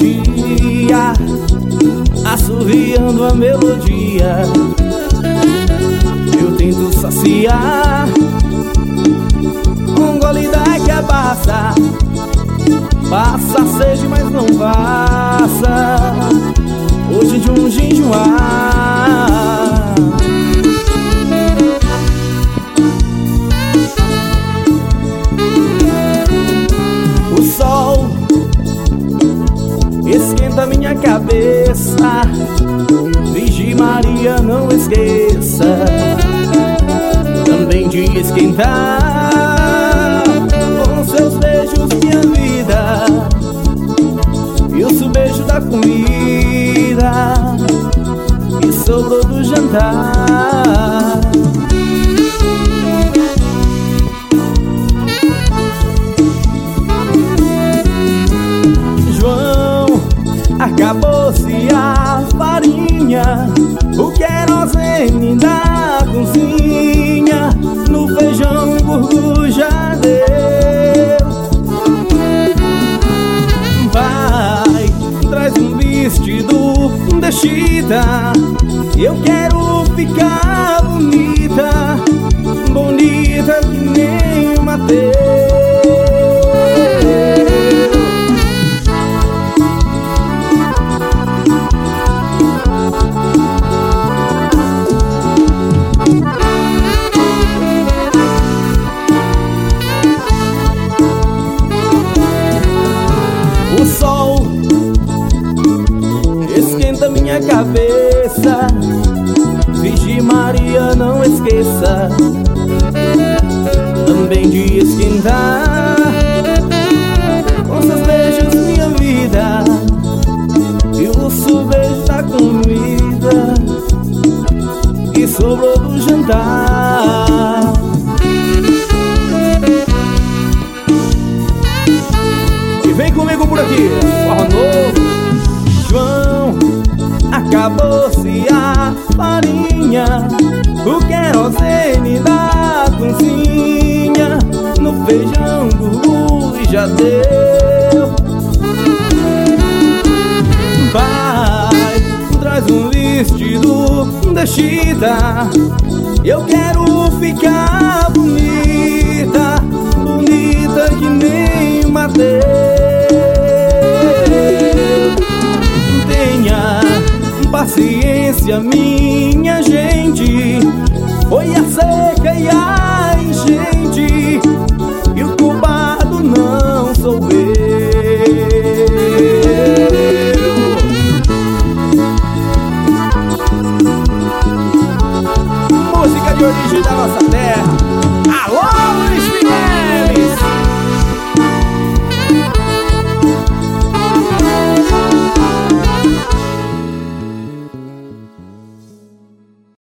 dia, assoviando a melodia. Eu tento saciar um gole da cabaça. Passa a sede, mas não passa hoje de um jejuar. O sol esquenta minha cabeça. Virgem Maria, não esqueça também de esquentar com seus beijos minha vida e o beijo da comida que sobrou do jantar. João, acabou-se a farinha, o querosene da cozinha, no feijão burgu já deu. Vai, traz um vestido de chita, eu quero ficar bonita, bonita que nem uma Mateus. O sol esquenta minha cabeça. Virgem Maria, não esqueça também de esquentar com seus beijos minha vida e o beijo da comida que sobrou do jantar. E vem comigo por aqui, forró novo. João, acabou-se a farinha, o querosene da cozinha, no feijão burgu e já deu. Vai, traz um vestido de chita, eu quero ficar bonita, bonita que nem Mateus. Tenha paciência, minha gente,